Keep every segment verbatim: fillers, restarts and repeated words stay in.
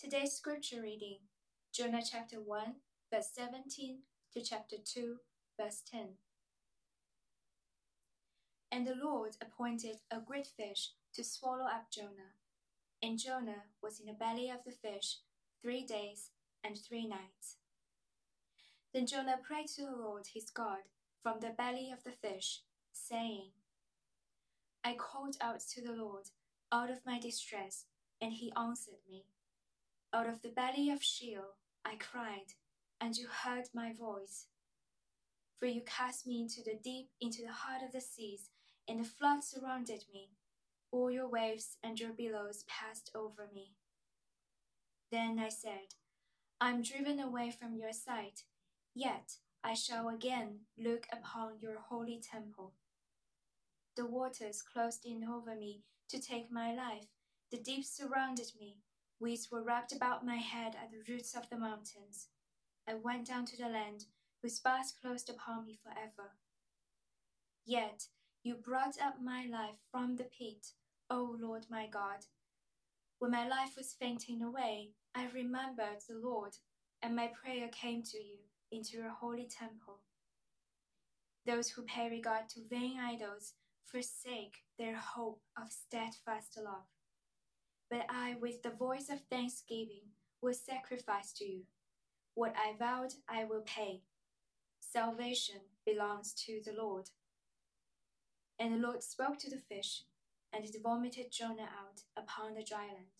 Today's scripture reading, Jonah chapter one, verse seventeen to chapter two, verse ten. And the Lord appointed a great fish to swallow up Jonah. And Jonah was in the belly of the fish three days and three nights. Then Jonah prayed to the Lord his God from the belly of the fish, saying, I called out to the Lord out of my distress, and he answered me. Out of the belly of Sheol I cried, and you heard my voice. For you cast me into the deep, into the heart of the seas, and the flood surrounded me. All your waves and your billows passed over me. Then I said, I am driven away from your sight, yet I shall again look upon your holy temple. The waters closed in over me to take my life. The deep surrounded me. Weeds were wrapped about my head at the roots of the mountains. I went down to the land, whose bars closed upon me forever. Yet you brought up my life from the pit, O Lord my God. When my life was fainting away, I remembered the Lord, and my prayer came to you into your holy temple. Those who pay regard to vain idols forsake their hope of steadfast love. But I, with the voice of thanksgiving, will sacrifice to you. What I vowed, I will pay. Salvation belongs to the Lord. And the Lord spoke to the fish, and it vomited Jonah out upon the dry land.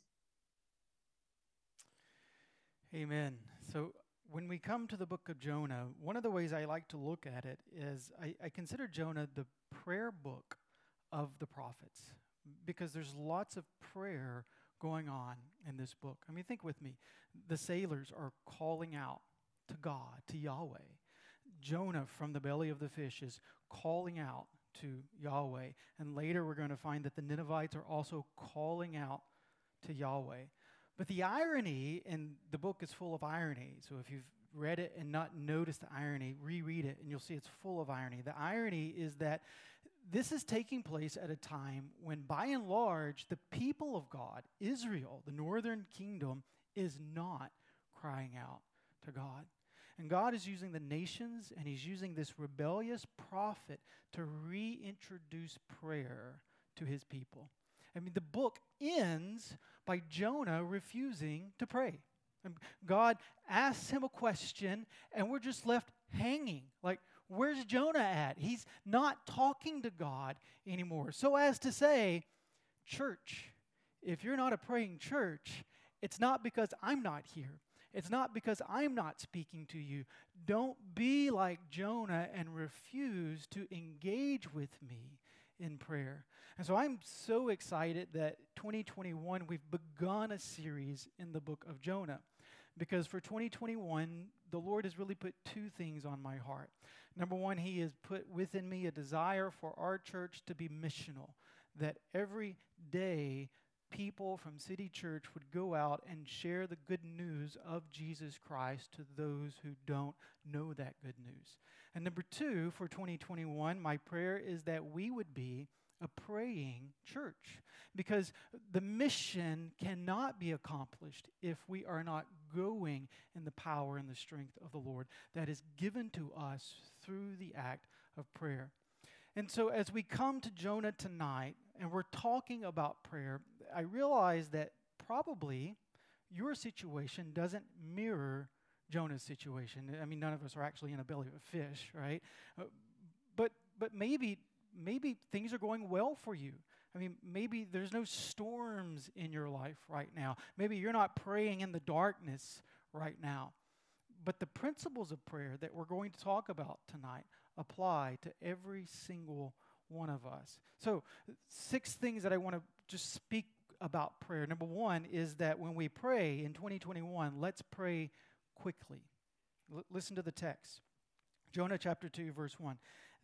Amen. So when we come to the book of Jonah, one of the ways I like to look at it is I, I consider Jonah the prayer book of the prophets because there's lots of prayer going on in this book. I mean, think with me. The sailors are calling out to God, to Yahweh. Jonah from the belly of the fish is calling out to Yahweh. And later we're going to find that the Ninevites are also calling out to Yahweh. But the irony, and the book is full of irony, so if you've read it and not noticed the irony, reread it and you'll see it's full of irony. The irony is that this is taking place at a time when, by and large, the people of God, Israel, the northern kingdom, is not crying out to God. And God is using the nations, and he's using this rebellious prophet to reintroduce prayer to his people. I mean, the book ends by Jonah refusing to pray. And God asks him a question, and we're just left hanging. Like, where's Jonah at? He's not talking to God anymore. So as to say, church, if you're not a praying church, it's not because I'm not here. It's not because I'm not speaking to you. Don't be like Jonah and refuse to engage with me in prayer. And so I'm so excited that twenty twenty-one, we've begun a series in the book of Jonah. Because for twenty twenty-one, the Lord has really put two things on my heart. Number one, he has put within me a desire for our church to be missional. That every day, people from City Church would go out and share the good news of Jesus Christ to those who don't know that good news. And number two, for twenty twenty-one, my prayer is that we would be a praying church, because the mission cannot be accomplished if we are not going in the power and the strength of the Lord that is given to us through the act of prayer. And so as we come to Jonah tonight and we're talking about prayer, I realize that probably your situation doesn't mirror Jonah's situation. I mean, none of us are actually in a belly of a fish, right? Uh, but but maybe maybe things are going well for you. I mean, maybe there's no storms in your life right now. Maybe you're not praying in the darkness right now. But the principles of prayer that we're going to talk about tonight apply to every single one of us. So, six things that I want to just speak about prayer. Number one is that when we pray in twenty twenty-one, let's pray quickly. L- listen to the text. Jonah chapter two, verse one.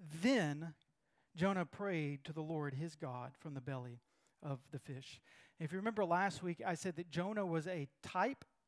Then Jonah prayed to the Lord his God from the belly of the fish. If you remember last week, I said that Jonah was a type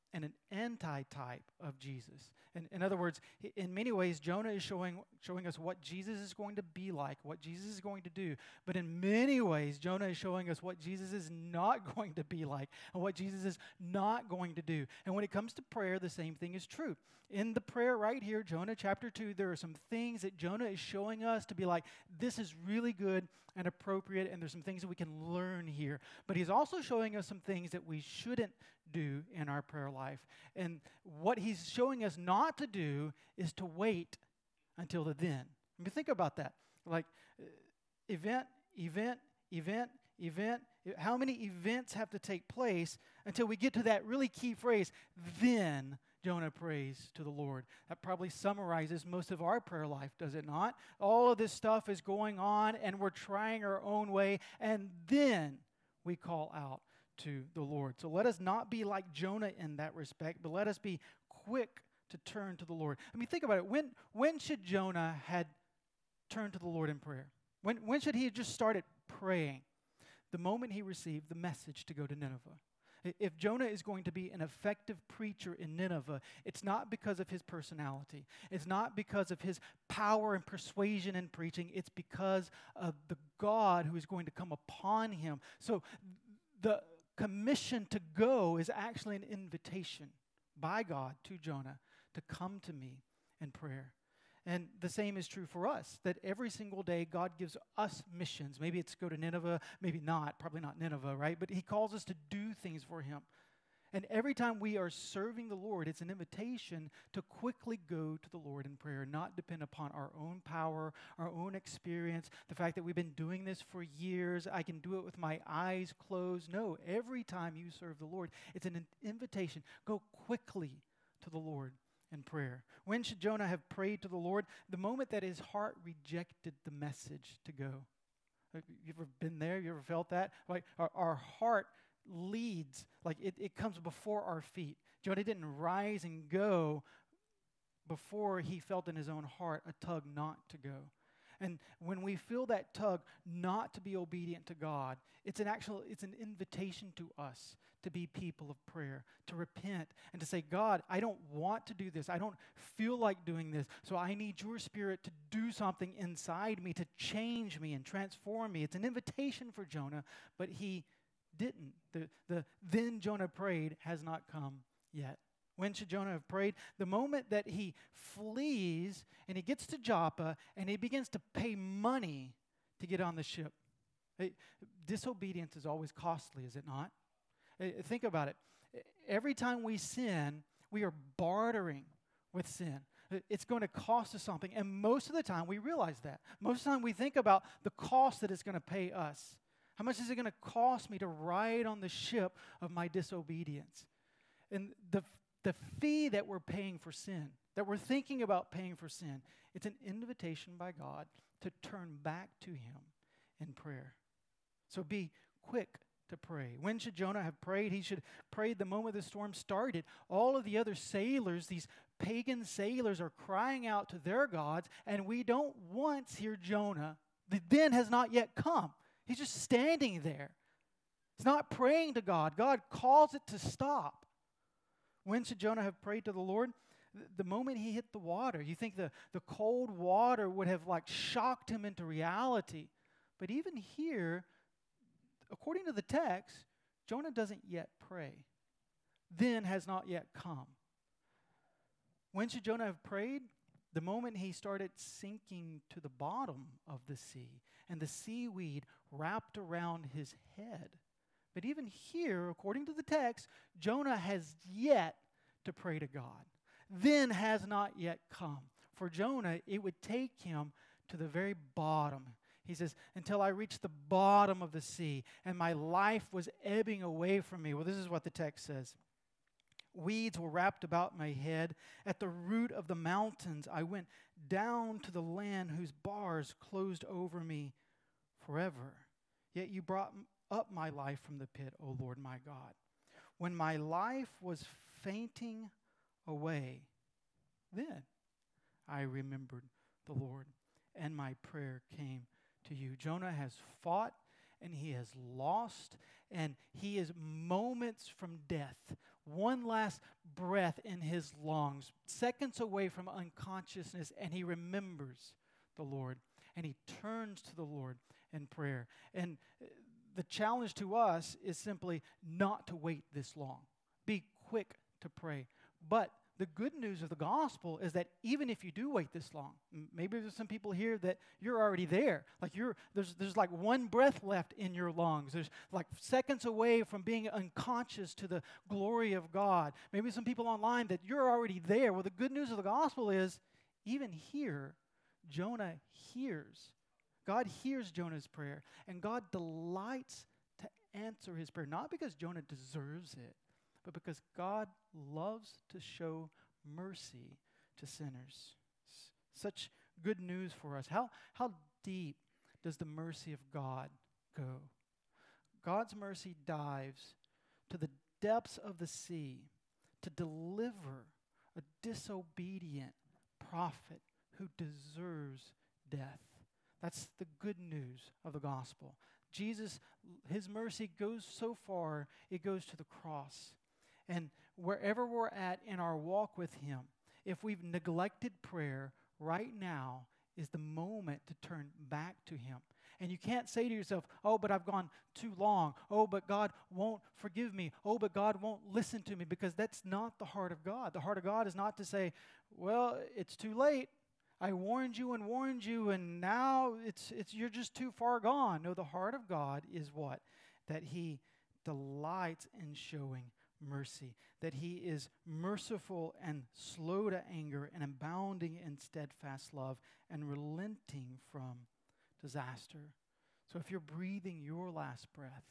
and an anti-type of Jesus. In, in other words, in many ways, Jonah is showing, showing us what Jesus is going to be like, what Jesus is going to do. But in many ways, Jonah is showing us what Jesus is not going to be like and what Jesus is not going to do. And when it comes to prayer, the same thing is true. In the prayer right here, Jonah chapter two, there are some things that Jonah is showing us to be like, this is really good and appropriate, and there's some things that we can learn here. But he's also showing us some things that we shouldn't do in our prayer life. And what he's showing us not to do is to wait until the then. I mean, think about that. Like, uh, event, event, event, event. How many events have to take place until we get to that really key phrase, then Jonah prays to the Lord? That probably summarizes most of our prayer life, does it not? All of this stuff is going on, and we're trying our own way, and then we call out to the Lord. So let us not be like Jonah in that respect, but let us be quick to turn to the Lord. I mean, think about it. When when should Jonah had turned to the Lord in prayer? When when should he have just started praying? The moment he received the message to go to Nineveh. If Jonah is going to be an effective preacher in Nineveh, it's not because of his personality. It's not because of his power and persuasion in preaching. It's because of the God who is going to come upon him. So the commission to go is actually an invitation by God to Jonah to come to me in prayer. And the same is true for us, that every single day God gives us missions. Maybe it's go to Nineveh, maybe not, probably not Nineveh, right? But he calls us to do things for him. And every time we are serving the Lord, it's an invitation to quickly go to the Lord in prayer, not depend upon our own power, our own experience, the fact that we've been doing this for years, I can do it with my eyes closed. No, every time you serve the Lord, it's an invitation. Go quickly to the Lord in prayer. When should Jonah have prayed to the Lord? The moment that his heart rejected the message to go. You ever been there? You ever felt that? Like our, our heart leads, like it, it comes before our feet. Jonah didn't rise and go before he felt in his own heart a tug not to go. And when we feel that tug not to be obedient to God, it's an actual, it's an invitation to us to be people of prayer, to repent, and to say, God, I don't want to do this. I don't feel like doing this. So I need your Spirit to do something inside me, to change me and transform me. It's an invitation for Jonah, but he didn't. The, the then Jonah prayed has not come yet. When should Jonah have prayed? The moment that he flees and he gets to Joppa and he begins to pay money to get on the ship. Hey, disobedience is always costly, is it not? Hey, think about it. Every time we sin, we are bartering with sin. It's going to cost us something, and most of the time we realize that. Most of the time we think about the cost that it's going to pay us. How much is it going to cost me to ride on the ship of my disobedience? And the the fee that we're paying for sin, that we're thinking about paying for sin, it's an invitation by God to turn back to him in prayer. So be quick to pray. When should Jonah have prayed? He should have prayed the moment the storm started. All of the other sailors, these pagan sailors, are crying out to their gods, and we don't once hear Jonah. The then has not yet come. He's just standing there. He's not praying to God. God calls it to stop. When should Jonah have prayed to the Lord? The moment he hit the water. You think the, the cold water would have like shocked him into reality. But even here, according to the text, Jonah doesn't yet pray. Then has not yet come. When should Jonah have prayed? The moment he started sinking to the bottom of the sea and the seaweed wrapped around his head. But even here, according to the text, Jonah has yet to pray to God. Then has not yet come. For Jonah, it would take him to the very bottom. He says, until I reached the bottom of the sea and my life was ebbing away from me. Well, this is what the text says. Weeds were wrapped about my head. At the root of the mountains, I went down to the land whose bars closed over me forever. Yet you brought up my life from the pit, O Lord my God. When my life was fainting away, then I remembered the Lord, and my prayer came to you. Jonah has fought, and he has lost, and he is moments from death, one last breath in his lungs, seconds away from unconsciousness, and he remembers the Lord, and he turns to the Lord in prayer. And the challenge to us is simply not to wait this long. Be quick to pray. But the good news of the gospel is that even if you do wait this long, maybe there's some people here that you're already there. Like you're there's there's like one breath left in your lungs. There's like seconds away from being unconscious to the glory of God. Maybe some people online that you're already there. Well, the good news of the gospel is even here, Jonah hears. God hears Jonah's prayer, and God delights to answer his prayer, not because Jonah deserves it, but because God loves to show mercy to sinners. S- such good news for us. How, how deep does the mercy of God go? God's mercy dives to the depths of the sea to deliver a disobedient prophet who deserves death. That's the good news of the gospel. Jesus, his mercy goes so far, it goes to the cross. And wherever we're at in our walk with him, if we've neglected prayer, right now is the moment to turn back to him. And you can't say to yourself, oh, but I've gone too long. Oh, but God won't forgive me. Oh, but God won't listen to me, because that's not the heart of God. The heart of God is not to say, well, it's too late. I warned you and warned you, and now it's it's you're just too far gone. No, the heart of God is what? That he delights in showing mercy, that he is merciful and slow to anger and abounding in steadfast love and relenting from disaster. So if you're breathing your last breath,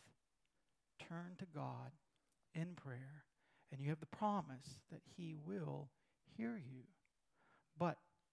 turn to God in prayer, and you have the promise that he will hear you. But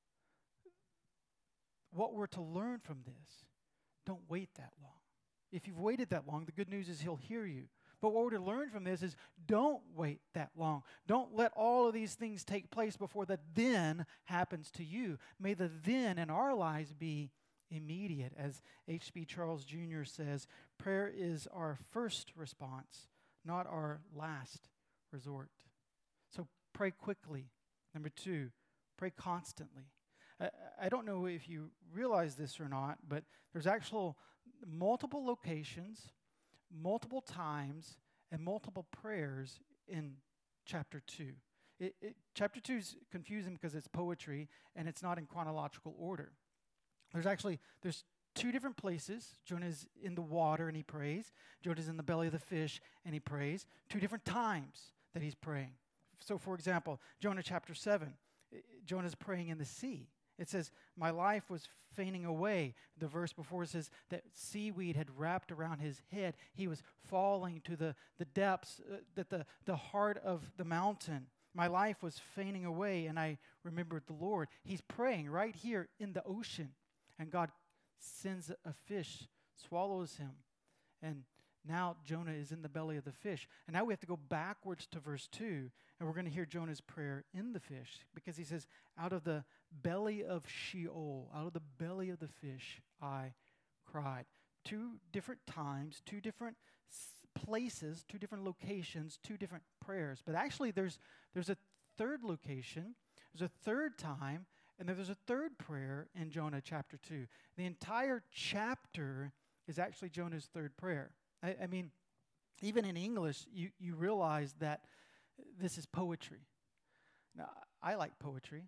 what we're to learn from this, don't wait that long. If you've waited that long, the good news is he'll hear you. But what we're to learn from this is don't wait that long. Don't let all of these things take place before the then happens to you. May the then in our lives be immediate. As H B Charles Junior says, prayer is our first response, not our last resort. So pray quickly. Number two, pray constantly. I, I don't know if you realize this or not, but there's actual multiple locations, multiple times, and multiple prayers in chapter two. It, it, chapter two is confusing because it's poetry and it's not in chronological order. There's actually, there's two different places. Jonah's in the water and he prays. Jonah's in the belly of the fish and he prays. Two different times that he's praying. So for example, Jonah chapter seven, Jonah's praying in the sea. It says, my life was fainting away. The verse before says that seaweed had wrapped around his head. He was falling to the, the depths, uh, that the, the heart of the mountain. My life was fainting away, and I remembered the Lord. He's praying right here in the ocean, and God sends a fish, swallows him, and now Jonah is in the belly of the fish. And now we have to go backwards to verse two, and we're going to hear Jonah's prayer in the fish, because he says, out of the belly of Sheol, out of the belly of the fish, I cried. Two different times, two different s- places, two different locations, two different prayers. But actually there's there's a third location, there's a third time, and then there's a third prayer in Jonah chapter two. The entire chapter is actually Jonah's third prayer. I, I mean, even in English, you, you realize that this is poetry. Now, I like poetry.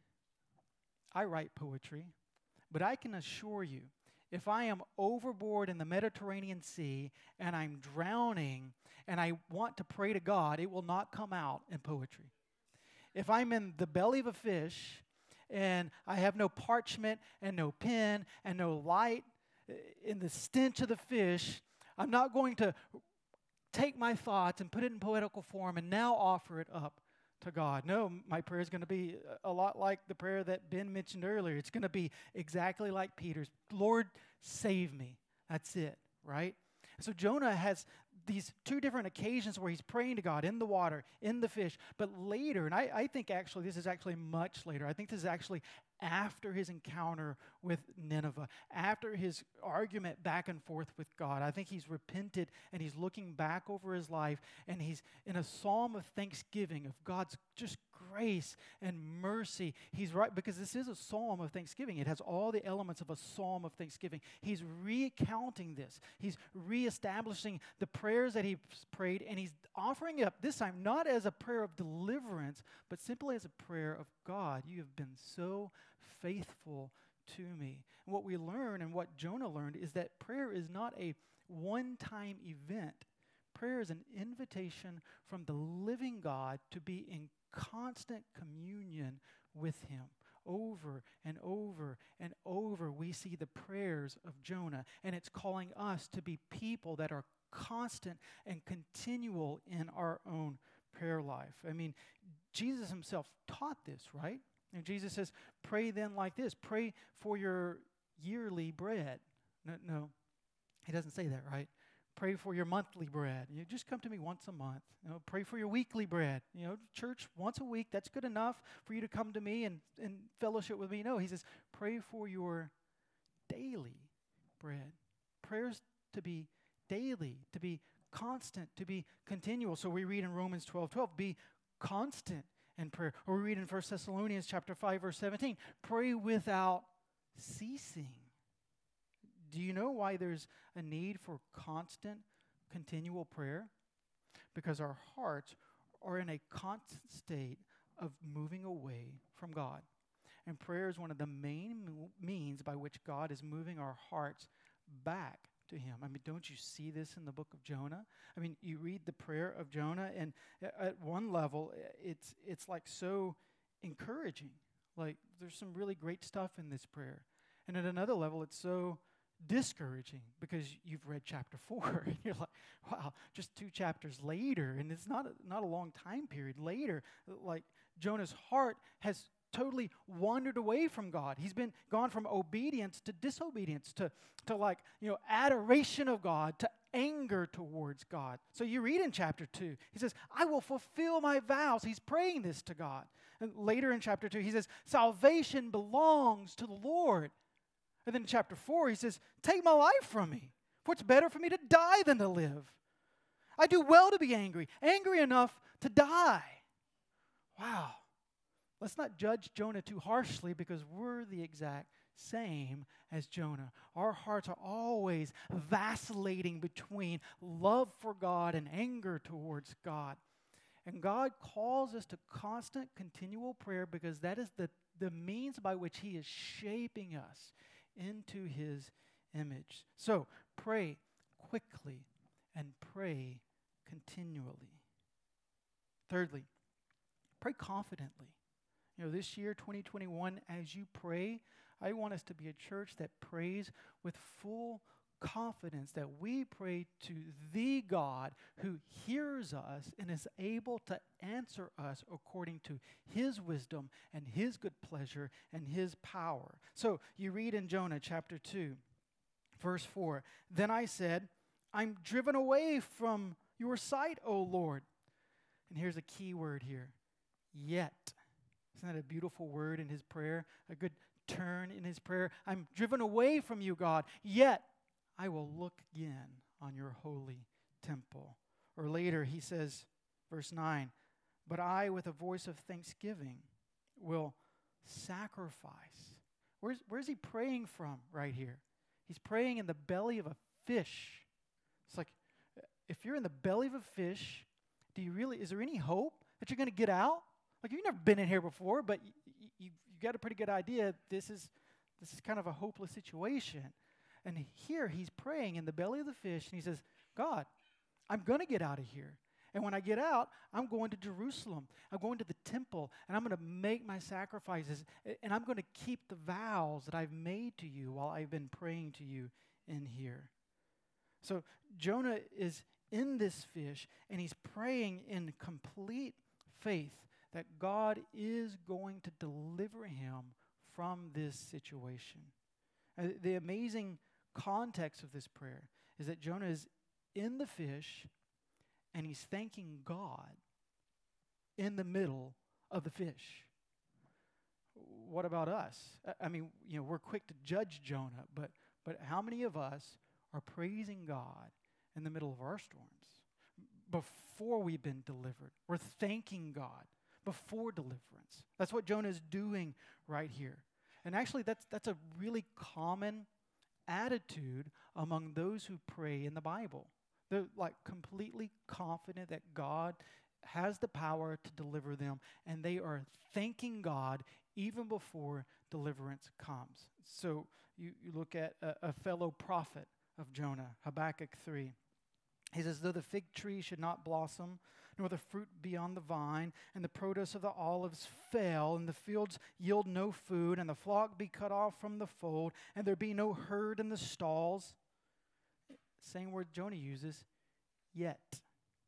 I write poetry. But I can assure you, if I am overboard in the Mediterranean Sea and I'm drowning and I want to pray to God, it will not come out in poetry. If I'm in the belly of a fish and I have no parchment and no pen and no light in the stench of the fish, I'm not going to take my thoughts and put it in poetical form and now offer it up to God. No, my prayer is going to be a lot like the prayer that Ben mentioned earlier. It's going to be exactly like Peter's. Lord, save me. That's it, right? So Jonah has these two different occasions where he's praying to God in the water, in the fish. But later, and I, I think actually this is actually much later. I think this is actually after his encounter with Nineveh, after his argument back and forth with God. I think he's repented and he's looking back over his life and he's in a psalm of thanksgiving of God's just grace and mercy. He's right, because this is a psalm of thanksgiving. It has all the elements of a psalm of thanksgiving. He's recounting this. He's reestablishing the prayers that he prayed, and he's offering it up this time not as a prayer of deliverance, but simply as a prayer of God. You have been so faithful to me. And what we learn and what Jonah learned is that prayer is not a one-time event. Prayer is an invitation from the living God to be in constant communion with him. Over and over and over, we see the prayers of Jonah, and it's calling us to be people that are constant and continual in our own prayer life. I mean, Jesus himself taught this, right? And Jesus says, pray then like this. Pray for your yearly bread. No, no, he doesn't say that, right? Pray for your monthly bread. You just come to me once a month. You know, pray for your weekly bread. You know, church once a week, that's good enough for you to come to me and, and fellowship with me. No, he says, pray for your daily bread. Prayers to be daily, to be constant, to be continual. So we read in Romans twelve twelve, be constant in prayer. Or we read in First Thessalonians chapter five, verse seventeen, pray without ceasing. Do you know why there's a need for constant, continual prayer? Because our hearts are in a constant state of moving away from God. And prayer is one of the main mo- means by which God is moving our hearts back to him. I mean, don't you see this in the book of Jonah? I mean, you read the prayer of Jonah, and at one level, it's it's like so encouraging. Like, there's some really great stuff in this prayer. And at another level, it's so discouraging because you've read chapter four and you're like, wow, just two chapters later, and it's not a, not a long time period later, like Jonah's heart has totally wandered away from God. He's been gone from obedience to disobedience to to like, you know, adoration of God to anger towards God. So you read in chapter two, he says, I will fulfill my vows. He's praying this to God. And later in chapter two, he says, salvation belongs to the Lord. And then in chapter four, he says, take my life from me, for it's better for me to die than to live. I do well to be angry, angry enough to die. Wow. Let's not judge Jonah too harshly because we're the exact same as Jonah. Our hearts are always vacillating between love for God and anger towards God. And God calls us to constant, continual prayer because that is the, the means by which he is shaping us into his image. So pray quickly and pray continually. Thirdly, pray confidently. You know, this year, twenty twenty-one, as you pray, I want us to be a church that prays with full confidence that we pray to the God who hears us and is able to answer us according to his wisdom and his good pleasure and his power. So you read in Jonah chapter two, verse four, then I said, I'm driven away from your sight, O Lord. And here's a key word here, yet. Isn't that a beautiful word in his prayer? A good turn in his prayer. I'm driven away from you, God, yet I will look again on your holy temple. Or later he says, verse nine, but I with a voice of thanksgiving will sacrifice. Where's, where's he praying from right here? He's praying in the belly of a fish. It's like, if you're in the belly of a fish, do you really, is there any hope that you're going to get out? Like, you've never been in here before, but you, you, you've got a pretty good idea this is this is kind of a hopeless situation. And here he's praying in the belly of the fish, and he says, God, I'm going to get out of here. And when I get out, I'm going to Jerusalem. I'm going to the temple, and I'm going to make my sacrifices, and I'm going to keep the vows that I've made to you while I've been praying to you in here. So Jonah is in this fish, and he's praying in complete faith that God is going to deliver him from this situation. Uh, the amazing context of this prayer is that Jonah is in the fish and he's thanking God in the middle of the fish. what about us? I- I mean, you know, we're quick to judge Jonah, but but how many of us are praising God in the middle of our storms before we've been delivered? We're thanking God before deliverance. That's what Jonah is doing right here. And actually, that's that's a really common attitude among those who pray in the Bible. They're like completely confident that God has the power to deliver them, and they are thanking God even before deliverance comes. So you, you look at a, a fellow prophet of Jonah, Habakkuk three. He says, though the fig tree should not blossom, nor the fruit be on the vine, and the produce of the olives fail, and the fields yield no food, and the flock be cut off from the fold, and there be no herd in the stalls. Same word Jonah uses, yet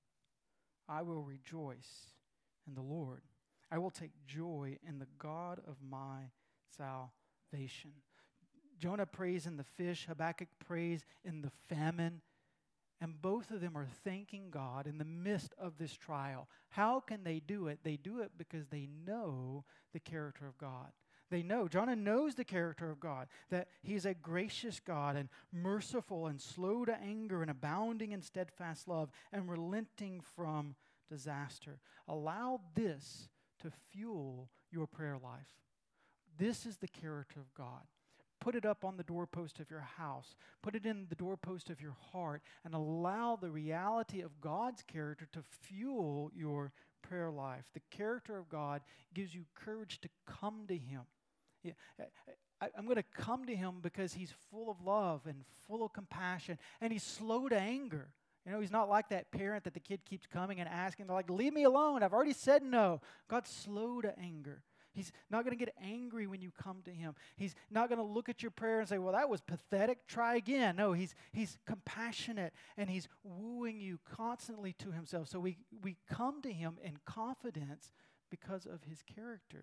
I will rejoice in the Lord. I will take joy in the God of my salvation. Jonah prays in the fish, Habakkuk prays in the famine, and both of them are thanking God in the midst of this trial. How can they do it? They do it because they know the character of God. They know, Jonah knows the character of God, that he's a gracious God and merciful and slow to anger and abounding in steadfast love and relenting from disaster. Allow this to fuel your prayer life. This is the character of God. Put it up on the doorpost of your house. Put it in the doorpost of your heart and allow the reality of God's character to fuel your prayer life. The character of God gives you courage to come to Him. Yeah, I, I'm going to come to Him because He's full of love and full of compassion, and He's slow to anger. You know, He's not like that parent that the kid keeps coming and asking. They're like, leave me alone. I've already said no. God's slow to anger. He's not going to get angry when you come to Him. He's not going to look at your prayer and say, well, that was pathetic. Try again. No, He's He's compassionate, and He's wooing you constantly to Himself. So we, we come to Him in confidence because of His character.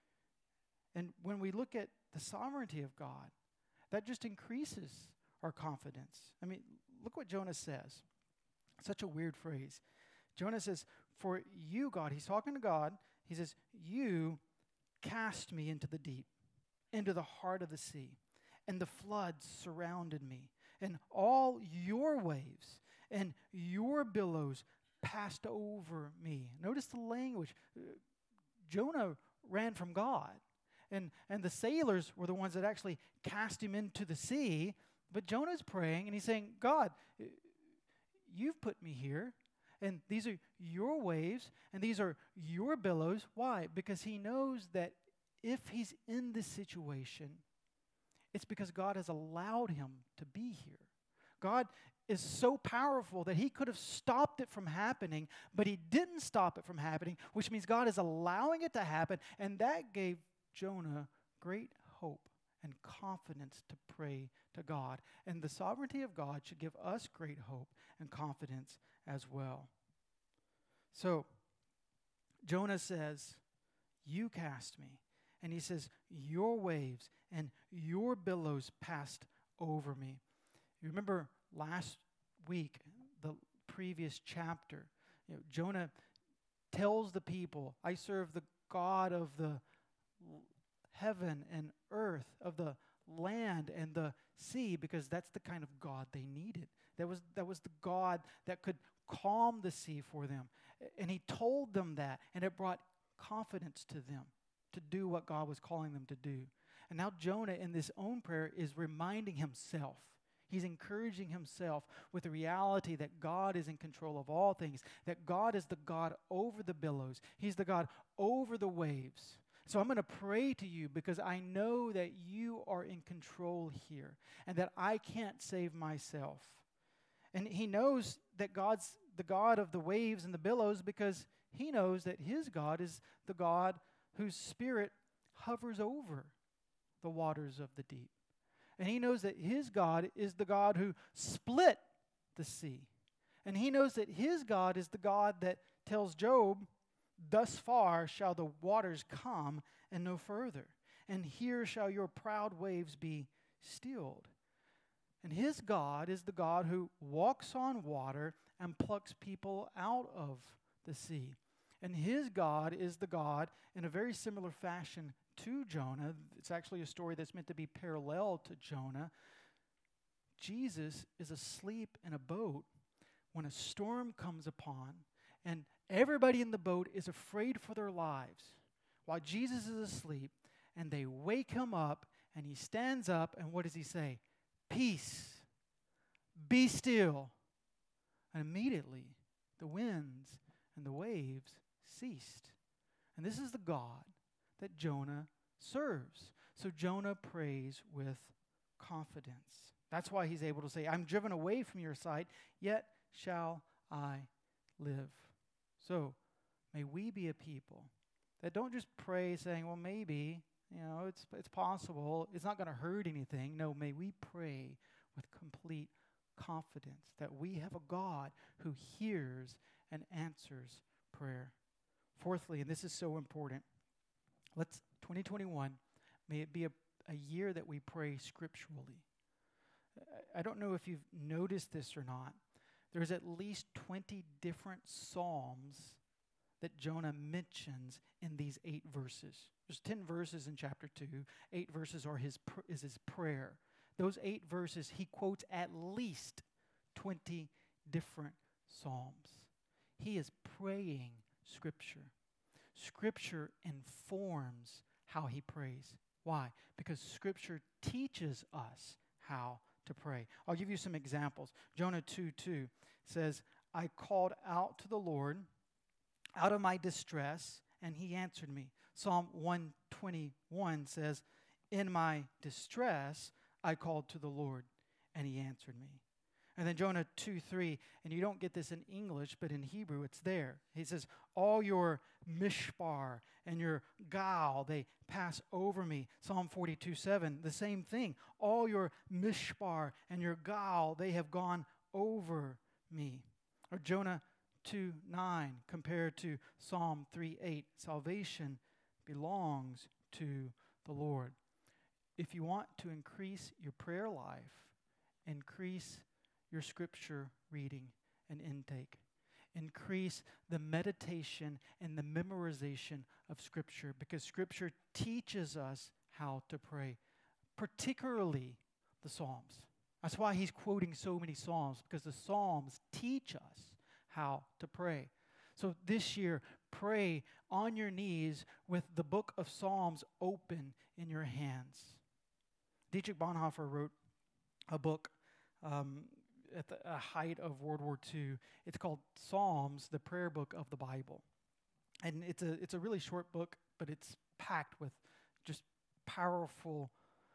And when we look at the sovereignty of God, that just increases our confidence. I mean, look what Jonah says. Such a weird phrase. Jonah says, for you, God, he's talking to God. He says, you cast me into the deep, into the heart of the sea, and the floods surrounded me, and all your waves and your billows passed over me. Notice the language. Jonah ran from God. And, and the sailors were the ones that actually cast him into the sea. But Jonah's praying, and he's saying, God, you've put me here, and these are your waves, and these are your billows. Why? Because he knows that if he's in this situation, it's because God has allowed him to be here. God is so powerful that He could have stopped it from happening, but He didn't stop it from happening, which means God is allowing it to happen, and that gave Jonah great hope and confidence to pray to God. And the sovereignty of God should give us great hope and confidence as well. So, Jonah says, you cast me. And he says, your waves and your billows passed over me. You remember last week, the previous chapter, you know, Jonah tells the people, I serve the God of the heaven and earth, of the land and the sea, because that's the kind of God they needed. That was, that was the God that could calm the sea for them. And he told them that, and it brought confidence to them to do what God was calling them to do. And now Jonah, in this own prayer, is reminding himself. He's encouraging himself with the reality that God is in control of all things, that God is the God over the billows. He's the God over the waves. So I'm going to pray to you because I know that you are in control here and that I can't save myself. And he knows that God's the God of the waves and the billows because he knows that his God is the God whose spirit hovers over the waters of the deep. And he knows that his God is the God who split the sea. And he knows that his God is the God that tells Job, thus far shall the waters come and no further. And here shall your proud waves be stilled. And his God is the God who walks on water and plucks people out of the sea. And his God is the God, in a very similar fashion to Jonah. It's actually a story that's meant to be parallel to Jonah. Jesus is asleep in a boat when a storm comes upon, and everybody in the boat is afraid for their lives while Jesus is asleep, and they wake him up, and he stands up, and what does he say? Peace, be still. And immediately the winds and the waves ceased. And this is the God that Jonah serves. So Jonah prays with confidence. That's why he's able to say, I'm driven away from your sight, yet shall I live. So may we be a people that don't just pray saying, well, maybe, you know, it's it's possible. It's not going to hurt anything. No, may we pray with complete confidence that we have a God who hears and answers prayer. Fourthly, and this is so important, let's twenty twenty-one, may it be a, a year that we pray scripturally. I don't know if you've noticed this or not. There's at least twenty different psalms that Jonah mentions in these eight verses. There's ten verses in chapter two. Eight verses are his pr- is his prayer. Those eight verses, he quotes at least twenty different psalms. He is praying Scripture. Scripture informs how he prays. Why? Because Scripture teaches us how to pray. I'll give you some examples. Jonah two two says, I called out to the Lord out of my distress, and he answered me. Psalm one twenty-one says, in my distress, I called to the Lord, and he answered me. And then Jonah two three, and you don't get this in English, but in Hebrew it's there. He says, all your mishpar and your gal, they pass over me. Psalm forty-two seven, the same thing. All your mishpar and your gal, they have gone over me. Or Jonah two nine compared to Psalm three eight, salvation belongs to the Lord. If you want to increase your prayer life, increase your scripture reading and intake. Increase the meditation and the memorization of Scripture, because Scripture teaches us how to pray, particularly the Psalms. That's why he's quoting so many Psalms, because the Psalms teach us how to pray. So this year, pray on your knees with the book of Psalms open in your hands. Dietrich Bonhoeffer wrote a book um, at the uh, height of World War Two. It's called Psalms, the Prayer Book of the Bible. And it's a it's a really short book, but it's packed with just powerful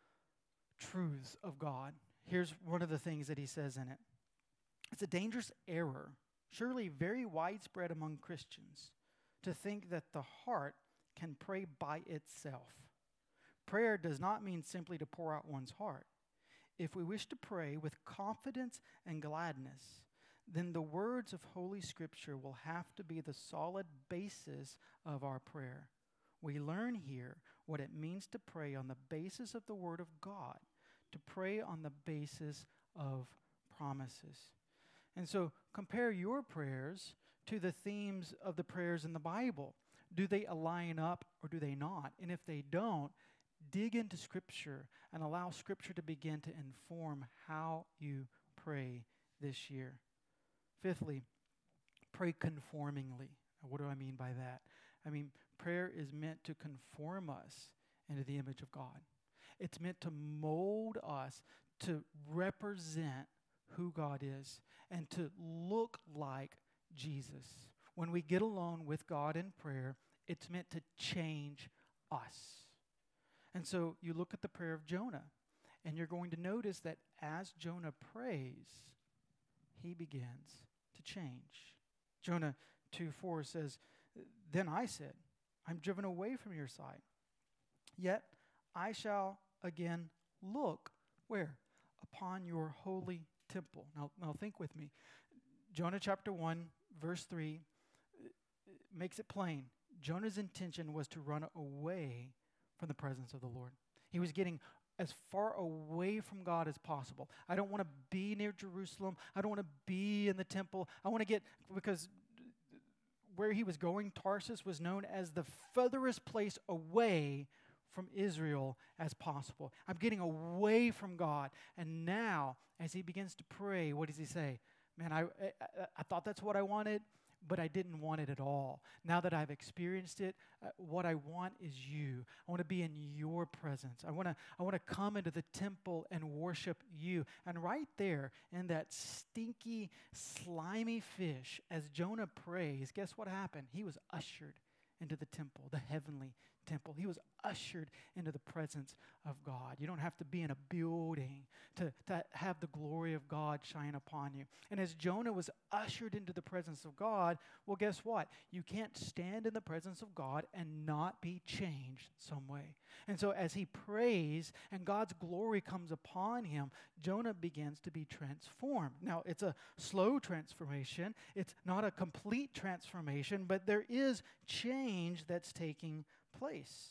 truths of God. Here's one of the things that he says in it. It's a dangerous error, surely very widespread among Christians, to think that the heart can pray by itself. Prayer does not mean simply to pour out one's heart. If we wish to pray with confidence and gladness, then the words of Holy Scripture will have to be the solid basis of our prayer. We learn here what it means to pray on the basis of the Word of God, to pray on the basis of promises. And so compare your prayers to the themes of the prayers in the Bible. Do they align up or do they not? And if they don't, dig into Scripture and allow Scripture to begin to inform how you pray this year. Fifthly, pray conformingly. Now, what do I mean by that? I mean, prayer is meant to conform us into the image of God. It's meant to mold us to represent who God is and to look like Jesus. When we get alone with God in prayer, it's meant to change us. And so you look at the prayer of Jonah, and you're going to notice that as Jonah prays, he begins to change. Jonah two four says, then I said, I'm driven away from your sight. Yet I shall again look, where? Upon your holy temple. Now, now think with me. Jonah chapter one, verse three, makes it plain. Jonah's intention was to run away from the presence of the Lord. He was getting as far away from God as possible. I don't want to be near Jerusalem. I don't want to be in the temple. I want to get, because where he was going, Tarsus was known as the furthest place away from Israel as possible. I'm getting away from God. And now, as he begins to pray, what does he say? Man, I, I, I thought that's what I wanted, but I didn't want it at all. Now that I've experienced it, uh, what I want is you. I want to be in your presence. I want to I want to come into the temple and worship you. And right there in that stinky, slimy fish, as Jonah prays, guess what happened? He was ushered into the temple, the heavenly temple. He was ushered into the presence of God. You don't have to be in a building to, to have the glory of God shine upon you. And as Jonah was ushered into the presence of God, well, guess what? You can't stand in the presence of God and not be changed some way. And so as he prays and God's glory comes upon him, Jonah begins to be transformed. Now, it's a slow transformation. It's not a complete transformation, but there is change that's taking place.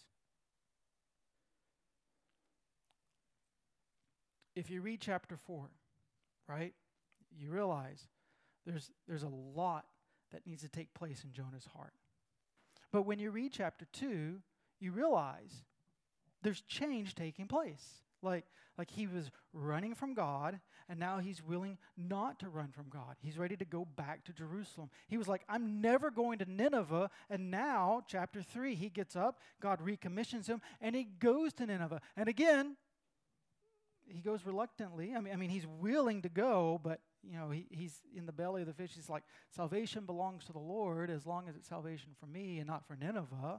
If you read chapter four, right, you realize there's there's a lot that needs to take place in Jonah's heart. But when you read chapter two, you realize there's change taking place. Like, like he was running from God, and now he's willing not to run from God. He's ready to go back to Jerusalem. He was like, I'm never going to Nineveh. And now, chapter three, he gets up, God recommissions him, and he goes to Nineveh. And again, he goes reluctantly. I mean, I mean, he's willing to go, but, you know, he, he's in the belly of the fish. He's like, salvation belongs to the Lord as long as it's salvation for me and not for Nineveh.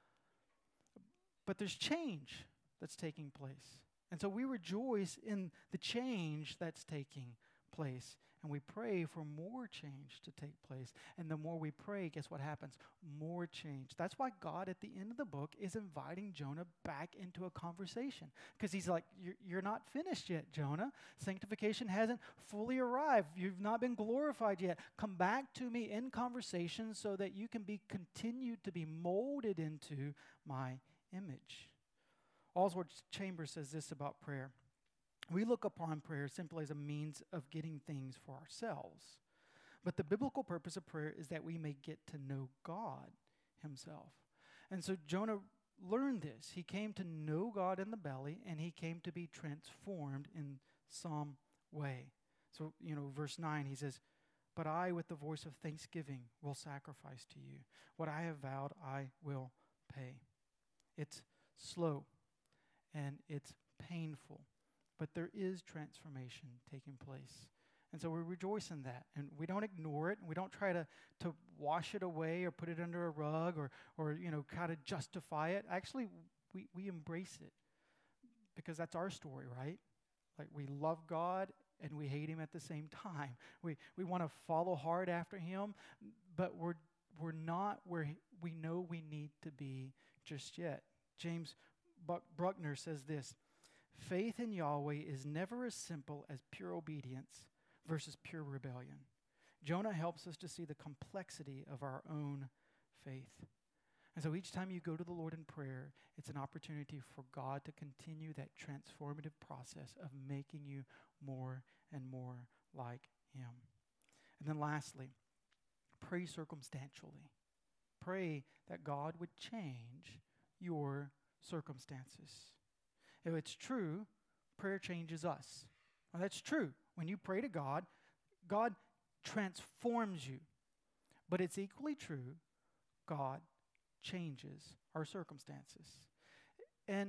But there's change that's taking place. And so we rejoice in the change that's taking place. And we pray for more change to take place. And the more we pray, guess what happens? More change. That's why God at the end of the book is inviting Jonah back into a conversation. Because he's like, you're, you're not finished yet, Jonah. Sanctification hasn't fully arrived. You've not been glorified yet. Come back to me in conversation so that you can be continued to be molded into my image. Oswald Chambers says this about prayer. We look upon prayer simply as a means of getting things for ourselves. But the biblical purpose of prayer is that we may get to know God himself. And so Jonah learned this. He came to know God in the belly, and he came to be transformed in some way. So, you know, verse nine, he says, but I, with the voice of thanksgiving, will sacrifice to you. What I have vowed, I will pay. It's slow, and it's painful. But there is transformation taking place. And so we rejoice in that. And we don't ignore it. And we don't try to, to wash it away or put it under a rug or, or you know, kind of justify it. Actually, we, we embrace it because that's our story, right? Like we love God and we hate him at the same time. We we want to follow hard after him, but we're we're not where we know we need to be just yet. James Buck- Bruckner says this, faith in Yahweh is never as simple as pure obedience versus pure rebellion. Jonah helps us to see the complexity of our own faith. And so each time you go to the Lord in prayer, it's an opportunity for God to continue that transformative process of making you more and more like him. And then lastly, pray circumstantially. Pray that God would change your circumstances. If it's true, prayer changes us. Well, that's true. When you pray to God, God transforms you. But it's equally true, God changes our circumstances. And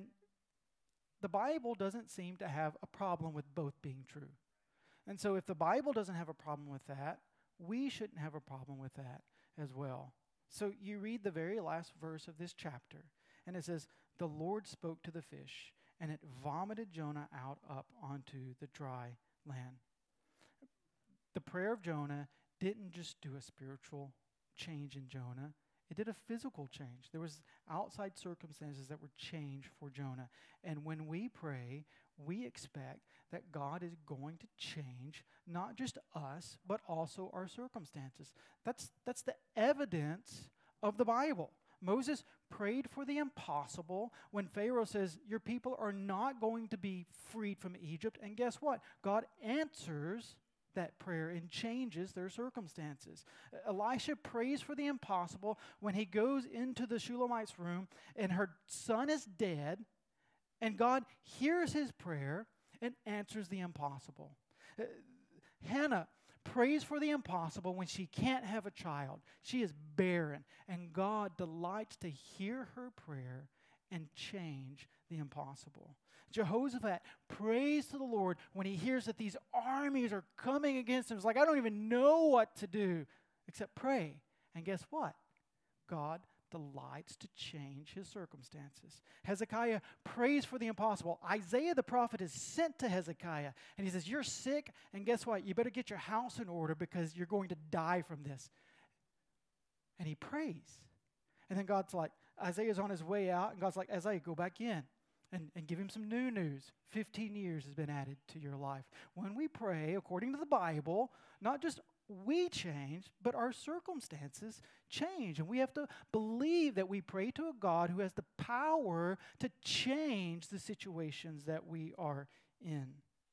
the Bible doesn't seem to have a problem with both being true. And so if the Bible doesn't have a problem with that, we shouldn't have a problem with that as well. So you read the very last verse of this chapter, and it says, the Lord spoke to the fish, and it vomited Jonah out up onto the dry land. The prayer of Jonah didn't just do a spiritual change in Jonah. It did a physical change. There was outside circumstances that were changed for Jonah. And when we pray, we expect that God is going to change not just us, but also our circumstances. That's, that's the evidence of the Bible. Moses prayed for the impossible when Pharaoh says, your people are not going to be freed from Egypt. And guess what? God answers that prayer and changes their circumstances. Elisha prays for the impossible when he goes into the Shulamite's room and her son is dead, and God hears his prayer and answers the impossible. Uh, Hannah prays for the impossible when she can't have a child. She is barren, and God delights to hear her prayer and change the impossible. Jehoshaphat prays to the Lord when he hears that these armies are coming against him. It's like, I don't even know what to do except pray. And guess what? God delights to change his circumstances. Hezekiah prays for the impossible. Isaiah the prophet is sent to Hezekiah, and he says, you're sick, and guess what? You better get your house in order because you're going to die from this. And he prays. And then God's like, Isaiah's on his way out, and God's like, Isaiah, go back in and, and give him some new news. Fifteen years has been added to your life. When we pray, according to the Bible, not just we change, but our circumstances change. And we have to believe that we pray to a God who has the power to change the situations that we are in.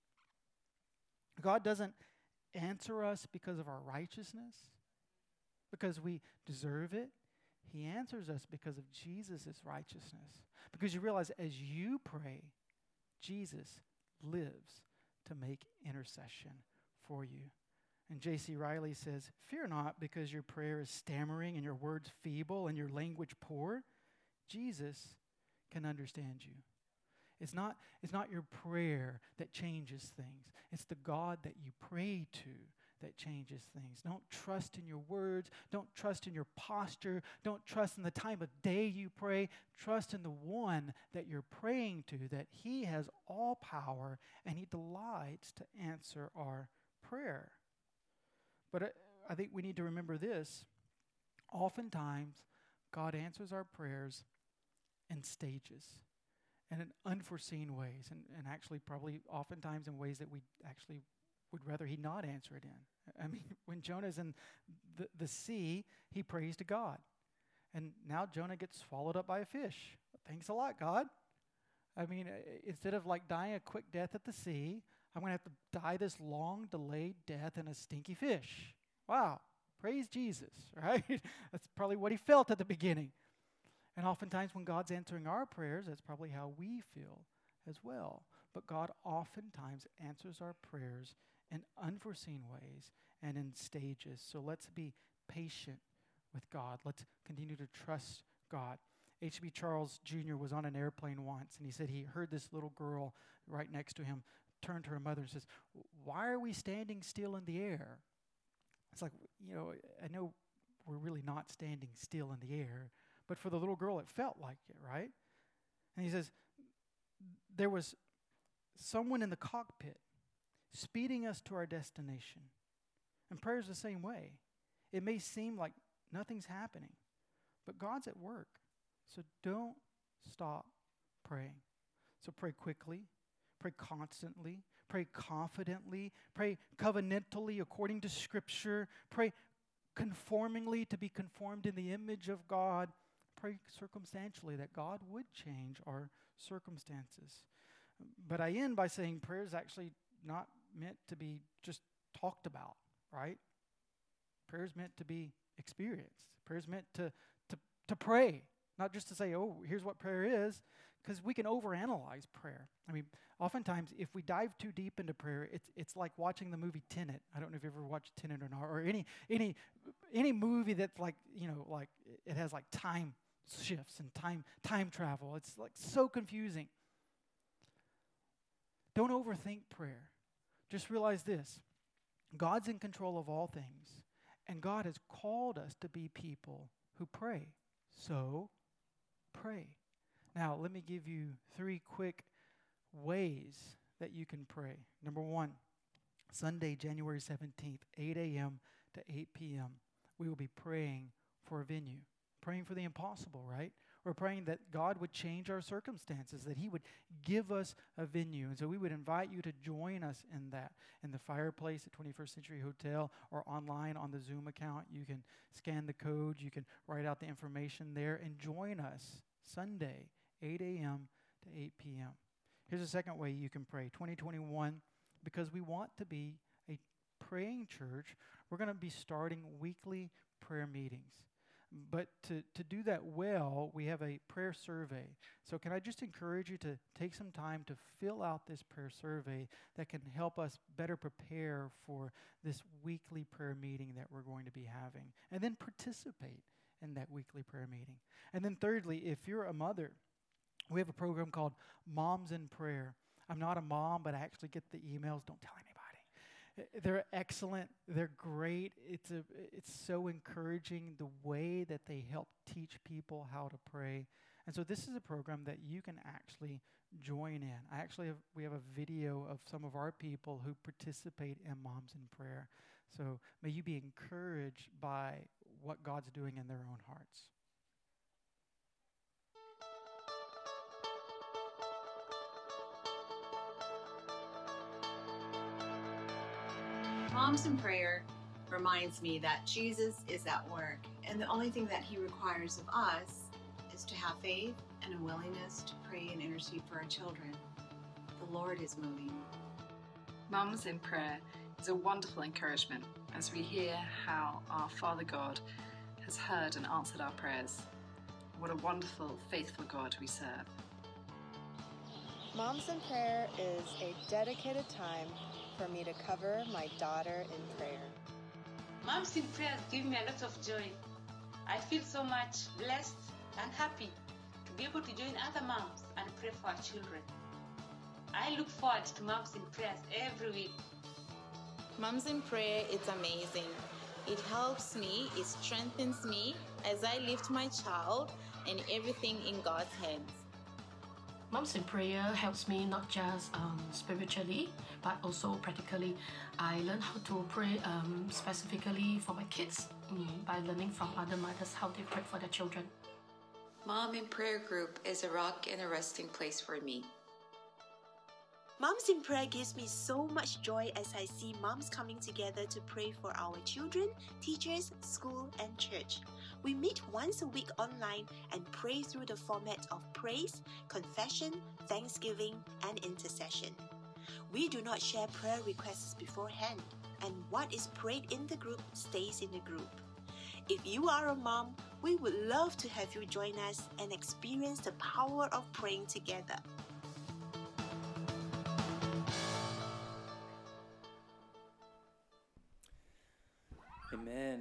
God doesn't answer us because of our righteousness, because we deserve it. He answers us because of Jesus' righteousness. Because you realize as you pray, Jesus lives to make intercession for you. And J C Riley says, fear not because your prayer is stammering and your words feeble and your language poor. Jesus can understand you. It's not, it's not your prayer that changes things. It's the God that you pray to that changes things. Don't trust in your words. Don't trust in your posture. Don't trust in the time of day you pray. Trust in the one that you're praying to, that he has all power and he delights to answer our prayer. But I, I think we need to remember this. Oftentimes, God answers our prayers in stages and in unforeseen ways, and, and actually probably oftentimes in ways that we actually would rather he not answer it in. I mean, when Jonah's in the, the sea, he prays to God. And now Jonah gets swallowed up by a fish. Thanks a lot, God. I mean, instead of like dying a quick death at the sea, I'm going to have to die this long, delayed death in a stinky fish. Wow. Praise Jesus, right? That's probably what he felt at the beginning. And oftentimes when God's answering our prayers, that's probably how we feel as well. But God oftentimes answers our prayers in unforeseen ways and in stages. So let's be patient with God. Let's continue to trust God. H B Charles Junior was on an airplane once, and he said he heard this little girl right next to him turn to her mother and says, why are we standing still in the air? It's like, you know, I know we're really not standing still in the air, but for the little girl, it felt like it, right? And he says, there was someone in the cockpit speeding us to our destination. And prayer is the same way. It may seem like nothing's happening, but God's at work. So don't stop praying. So pray quickly, pray constantly, pray confidently, pray covenantally according to Scripture, pray conformingly to be conformed in the image of God, pray circumstantially that God would change our circumstances. But I end by saying prayer is actually not meant to be just talked about, right? Prayer is meant to be experienced. Prayer is meant to, to, to pray, not just to say, oh, here's what prayer is, because we can overanalyze prayer. I mean, oftentimes, if we dive too deep into prayer, it's it's like watching the movie Tenet. I don't know if you've ever watched Tenet or not, or any any any movie that's like, you know, like it has like time shifts and time time travel. It's like so confusing. Don't overthink prayer. Just realize this. God's in control of all things, and God has called us to be people who pray. So, pray. Now, let me give you three quick ways that you can pray. Number one, Sunday, January seventeenth, eight a.m. to eight p.m., we will be praying for a venue, praying for the impossible, right? We're praying that God would change our circumstances, that he would give us a venue. And so we would invite you to join us in that, in the Fireplace at twenty-first Century Hotel, or online on the Zoom account. You can scan the code, you can write out the information there, and join us Sunday, eight a.m. to eight p.m. Here's a second way you can pray, twenty twenty-one, because we want to be a praying church, we're going to be starting weekly prayer meetings. But to, to do that well, we have a prayer survey. So can I just encourage you to take some time to fill out this prayer survey that can help us better prepare for this weekly prayer meeting that we're going to be having, and then participate in that weekly prayer meeting. And then thirdly, if you're a mother, we have a program called Moms in Prayer. I'm not a mom, but I actually get the emails. Don't tell anybody. They're excellent. They're great. It's a, it's so encouraging the way that they help teach people how to pray. And so this is a program that you can actually join in. I actually have, we have a video of some of our people who participate in Moms in Prayer. So may you be encouraged by what God's doing in their own hearts. Moms in Prayer reminds me that Jesus is at work, and the only thing that he requires of us is to have faith and a willingness to pray and intercede for our children. The Lord is moving. Moms in Prayer is a wonderful encouragement as we hear how our Father God has heard and answered our prayers. What a wonderful, faithful God we serve. Moms in Prayer is a dedicated time for me to cover my daughter in prayer. Moms in Prayer give me a lot of joy. I feel so much blessed and happy to be able to join other moms and pray for our children. I look forward to Moms in Prayers every week. Moms in Prayer is amazing. It helps me, it strengthens me as I lift my child and everything in God's hands. Moms in Prayer helps me not just um, spiritually, but also practically. I learn how to pray um, specifically for my kids um, by learning from other mothers how they pray for their children. Mom in Prayer group is a rock and a resting place for me. Moms in Prayer gives me so much joy as I see moms coming together to pray for our children, teachers, school, and church. We meet once a week online and pray through the format of praise, confession, thanksgiving, and intercession. We do not share prayer requests beforehand, and what is prayed in the group stays in the group. If you are a mom, we would love to have you join us and experience the power of praying together. Amen.